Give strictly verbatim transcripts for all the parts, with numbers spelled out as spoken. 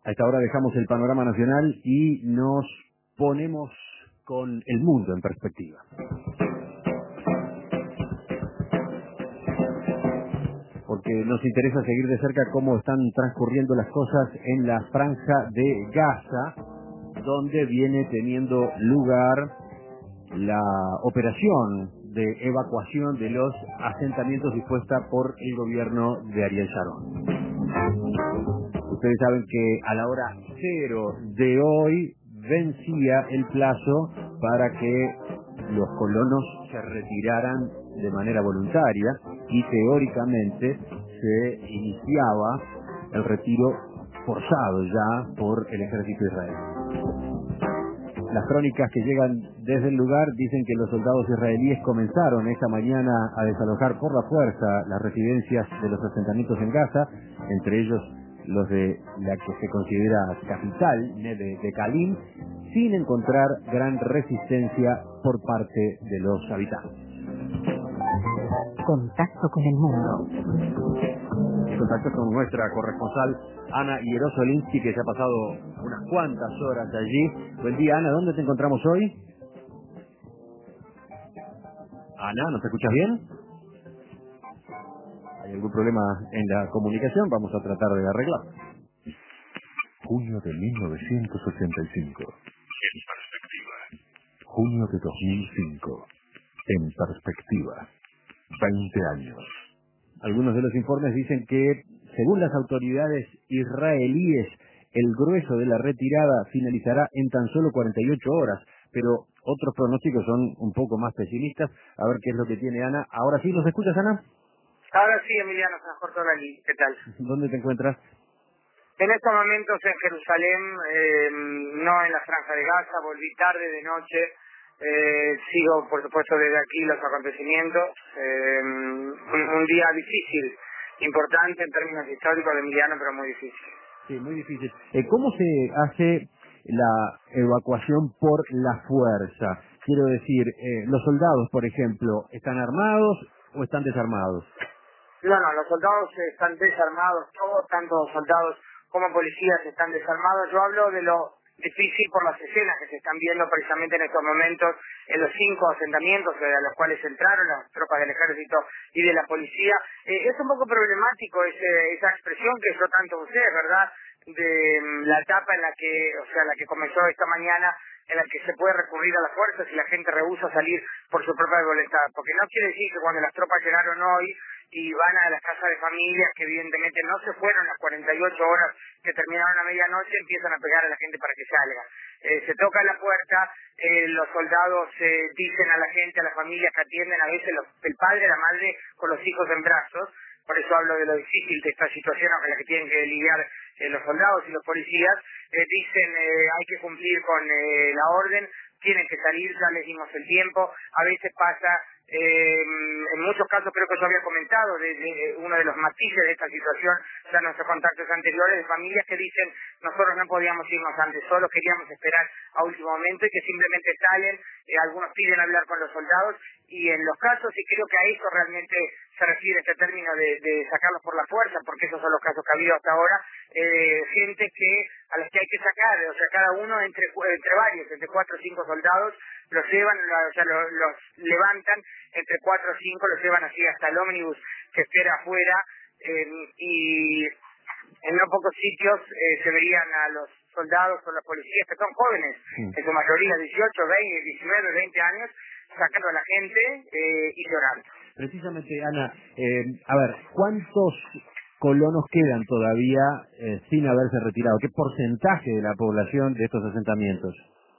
A esta hora dejamos el panorama nacional y nos ponemos con el mundo en perspectiva. Porque nos interesa seguir de cerca cómo están transcurriendo las cosas en la franja de Gaza, donde viene teniendo lugar la operación de evacuación de los asentamientos dispuesta por el gobierno de Ariel Sharon. Ustedes saben que a la hora cero de hoy vencía el plazo para que los colonos se retiraran de manera voluntaria y teóricamente se iniciaba el retiro forzado ya por el ejército israelí. Las crónicas que llegan desde el lugar dicen que los soldados israelíes comenzaron esta mañana a desalojar por la fuerza las residencias de los asentamientos en Gaza, entre ellos los de la que se considera capital de, de Kalim, sin encontrar gran resistencia por parte de los habitantes. Contacto con el mundo. Contacto con nuestra corresponsal Ana Hierosolinsky, que se ha pasado unas cuantas horas allí. Buen día, Ana, ¿dónde te encontramos hoy? Ana, ¿nos escuchas bien? ¿Hay algún problema en la comunicación? Vamos a tratar de arreglarlo. Junio de mil novecientos ochenta y cinco. En perspectiva. Junio de dos mil cinco. En perspectiva. veinte años. Algunos de los informes dicen que, según las autoridades israelíes, el grueso de la retirada finalizará en tan solo cuarenta y ocho horas, pero otros pronósticos son un poco más pesimistas. A ver qué es lo que tiene Ana. Ahora sí, ¿nos escuchas, Ana? Ahora sí, Emiliano, se mejor todo aquí. ¿Qué tal? ¿Dónde te encuentras? En estos momentos en Jerusalén, eh, no en la Franja de Gaza, volví tarde de noche. Eh, sigo, por supuesto, desde aquí los acontecimientos. Eh, un, un día difícil, importante en términos históricos de Emiliano, pero muy difícil. Sí, muy difícil. Eh, ¿Cómo se hace la evacuación por la fuerza? Quiero decir, eh, los soldados, por ejemplo, ¿están armados o están desarmados? No, no, los soldados están desarmados, todos, tanto soldados como policías están desarmados. Yo hablo de lo difícil por las escenas que se están viendo precisamente en estos momentos en los cinco asentamientos a los cuales entraron las tropas del ejército y de la policía. Eh, es un poco problemático ese, esa expresión que yo tanto usé, ¿verdad?, de um, la etapa en la que, o sea, la que comenzó esta mañana, en la que se puede recurrir a la fuerza si la gente rehúsa salir por su propia voluntad, porque no quiere decir que cuando las tropas llegaron hoy y van a las casas de familias, que evidentemente no se fueron las cuarenta y ocho horas que terminaron a medianoche, empiezan a pegar a la gente para que salga. Eh, se toca la puerta, eh, los soldados eh, dicen a la gente, a las familias que atienden, a veces los, el padre, la madre con los hijos en brazos. Por eso hablo de lo difícil de esta situación con la que tienen que lidiar eh, los soldados y los policías. Eh, dicen eh, hay que cumplir con eh, la orden, tienen que salir, ya les dimos el tiempo. A veces pasa, eh, en muchos casos creo que yo había comentado, de, de uno de los matices de esta situación, ya en nuestros contactos anteriores, de familias que dicen nosotros no podíamos irnos antes, solo queríamos esperar a último momento y que simplemente salen, eh, algunos piden hablar con los soldados y en los casos, y creo que a eso realmente se refiere este término de, de sacarlos por la fuerza, porque esos son los casos que ha habido hasta ahora, eh, gente que a los que hay que sacar, o sea, cada uno entre entre varios, entre cuatro o cinco soldados, los llevan, o sea, los, los levantan, entre cuatro o cinco los llevan así hasta el ómnibus que espera afuera, eh, y en no pocos sitios eh, se verían a los soldados o los policías, que son jóvenes, sí, en su mayoría dieciocho, veinte, diecinueve, veinte años, sacando a la gente eh, y llorando. Precisamente, Ana, eh, a ver, ¿cuántos colonos quedan todavía eh, sin haberse retirado? ¿Qué porcentaje de la población de estos asentamientos?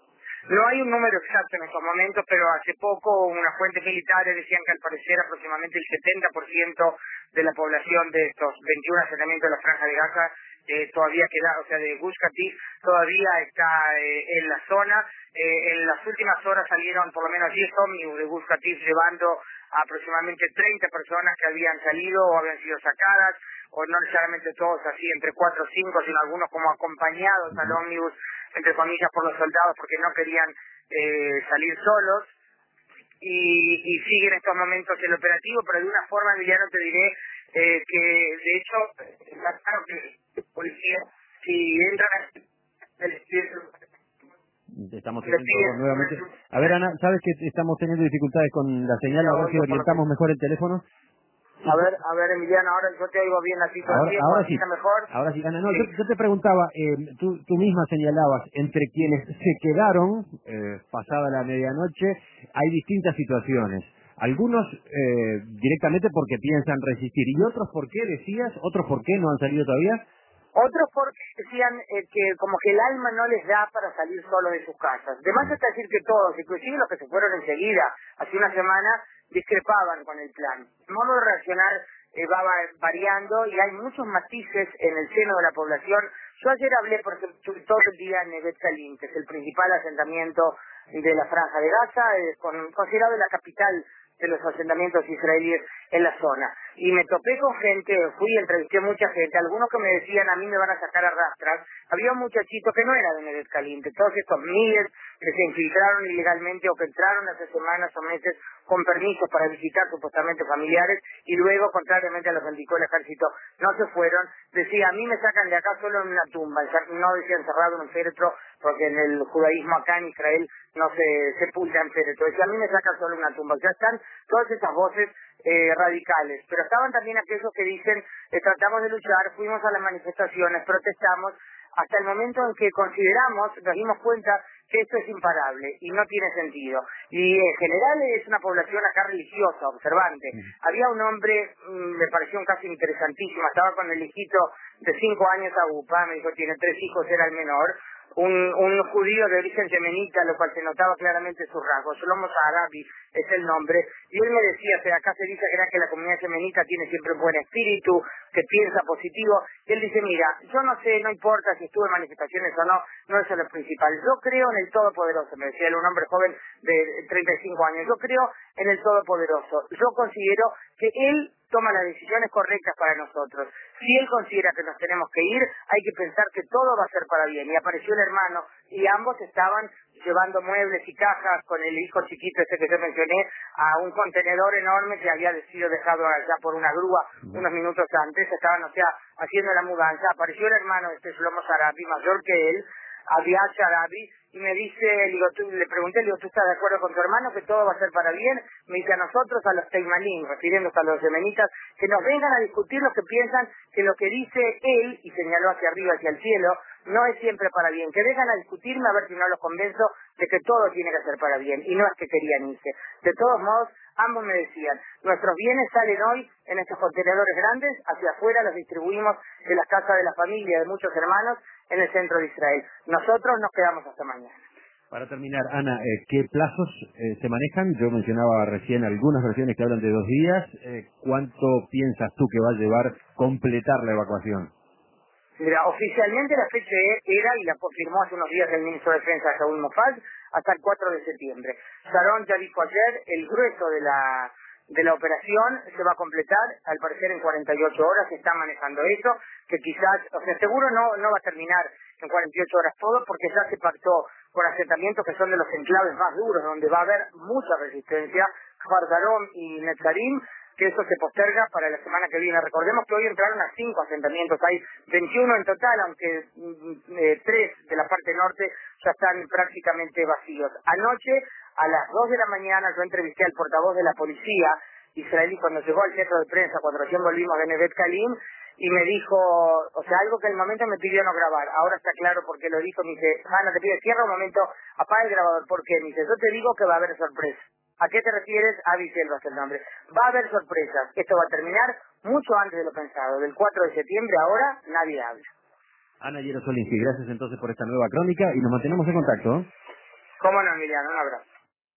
No hay un número exacto en estos momentos, pero hace poco unas fuentes militares decían que al parecer aproximadamente el setenta por ciento de la población de estos veintiún asentamientos de la Franja de Gaza eh, todavía queda, o sea, de Gush Katif, todavía está eh, en la zona. Eh, en las últimas horas salieron por lo menos diez ómnibus de Gush Katif llevando a aproximadamente treinta personas que habían salido o habían sido sacadas, o no necesariamente todos así, entre cuatro o cinco, sino algunos como acompañados al ómnibus, entre comillas, por los soldados, porque no querían eh, salir solos, y, y sigue en estos momentos el operativo, pero de una forma, Emiliano, te diré eh, que, de hecho, está claro que el policía si entran Estamos teniendo nuevamente. A ver, Ana, ¿sabes que estamos teniendo dificultades con la señal? A ver si orientamos mejor el teléfono. A ver, a ver, Emiliano, ahora yo te oigo bien así todo el Ahora, tiempo, ahora sí, mejor. ahora sí, Ana, no, Sí. yo, yo te preguntaba, eh, tú, tú misma señalabas, entre quienes se quedaron, eh, pasada la medianoche, hay distintas situaciones. Algunos eh, directamente porque piensan resistir, y otros por qué, decías, otros por qué no han salido todavía. Otros porque decían eh, que como que el alma no les da para salir solo de sus casas. De más está decir que todos, inclusive los que se fueron enseguida, hace una semana, discrepaban con el plan. El modo de reaccionar eh, va va variando y hay muchos matices en el seno de la población. Yo ayer hablé, por ejemplo, todo el día en Nevet Kalim, que es el principal asentamiento de la Franja de Gaza, eh, con, considerado la capital de los asentamientos israelíes en la zona. Y me topé con gente, fui y entrevisté a mucha gente, algunos que me decían a mí me van a sacar a rastras. Había un muchachito que no era de Nevet Kalim, de todos estos miles que se infiltraron ilegalmente o que entraron hace semanas o meses con permisos para visitar supuestamente familiares y luego, contrariamente a lo que indicó el ejército, no se fueron. Decía, a mí me sacan de acá solo en una tumba, no decía encerrado en un féretro, porque en el judaísmo acá en Israel no se sepulta en féretro. Decía, a mí me sacan solo en una tumba. Ya están todas esas voces eh, radicales, pero estaban también aquellos que dicen, eh, tratamos de luchar, fuimos a las manifestaciones, protestamos, hasta el momento en que consideramos, nos dimos cuenta que esto es imparable y no tiene sentido. Y en general es una población acá religiosa, observante. Había un hombre, mmm, me pareció un caso interesantísimo, estaba con el hijito de cinco años a Upa, me dijo, tiene tres hijos, era el menor, un, un judío de origen yemenita, lo cual se notaba claramente sus rasgos, Shlomo Arabi es el nombre, y él me decía, o sea, acá se dice que la comunidad yemenita tiene siempre un buen espíritu, que piensa positivo, y él dice, mira, yo no sé, no importa si estuve en manifestaciones o no, no es lo principal, yo creo en el Todopoderoso, me decía él, un hombre joven de treinta y cinco años, yo creo en el Todopoderoso, yo considero que él toma las decisiones correctas para nosotros. Si él considera que nos tenemos que ir, hay que pensar que todo va a ser para bien. Y apareció el hermano, y ambos estaban llevando muebles y cajas con el hijo chiquito ese que yo mencioné a un contenedor enorme que había sido dejado allá por una grúa unos minutos antes. Estaban, o sea, haciendo la mudanza. Apareció el hermano este Shlomo Arabi, mayor que él, Aviad Arabi, y me dice, digo, tú, le pregunté, le digo, ¿tú estás de acuerdo con tu hermano que todo va a ser para bien? Me dice, a nosotros, a los teimanim, refiriéndose a los yemenitas, que nos vengan a discutir los que piensan que lo que dice él, y señaló hacia arriba, hacia el cielo, no es siempre para bien, que vengan a discutirme a ver si no los convenzo de que todo tiene que ser para bien, y no es que querían irse. De todos modos, ambos me decían, nuestros bienes salen hoy en estos contenedores grandes, hacia afuera los distribuimos de las casas de la familia, de muchos hermanos, en el centro de Israel. Nosotros nos quedamos hasta mañana. Para terminar, Ana, eh, ¿qué plazos eh, se manejan? Yo mencionaba recién algunas versiones que hablan de dos días. Eh, ¿Cuánto piensas tú que va a llevar completar la evacuación? Mira, oficialmente la fecha era, y la confirmó hace unos días el ministro de Defensa, Shaul Mofaz, hasta el cuatro de septiembre. Sharon ya dijo ayer, el grueso de la de la operación se va a completar, al parecer en cuarenta y ocho horas, se está manejando eso, que quizás, o sea, seguro no no va a terminar en cuarenta y ocho horas todo, porque ya se pactó con asentamientos que son de los enclaves más duros, donde va a haber mucha resistencia, Kfar Darom y Netzarim, que eso se posterga para la semana que viene. Recordemos que hoy entraron a cinco asentamientos, hay veintiuno en total, aunque eh, tres de la parte norte ya están prácticamente vacíos. Anoche, a las dos de la mañana, yo entrevisté al portavoz de la policía israelí cuando llegó al centro de prensa, cuando recién volvimos de Nevet Kalim, y me dijo, o sea, algo que en el momento me pidió no grabar, ahora está claro por qué lo dijo. Me dice, Ana, te pido, cierra un momento, apaga el grabador, ¿por qué? Me dice, yo te digo que va a haber sorpresa. ¿A qué te refieres? Avi Selva es el nombre. Va a haber sorpresas. Esto va a terminar mucho antes de lo pensado. Del cuatro de septiembre ahora nadie habla. Ana Yerosolinski, gracias entonces por esta nueva crónica y nos mantenemos en contacto. Cómo no, Emiliano, un abrazo.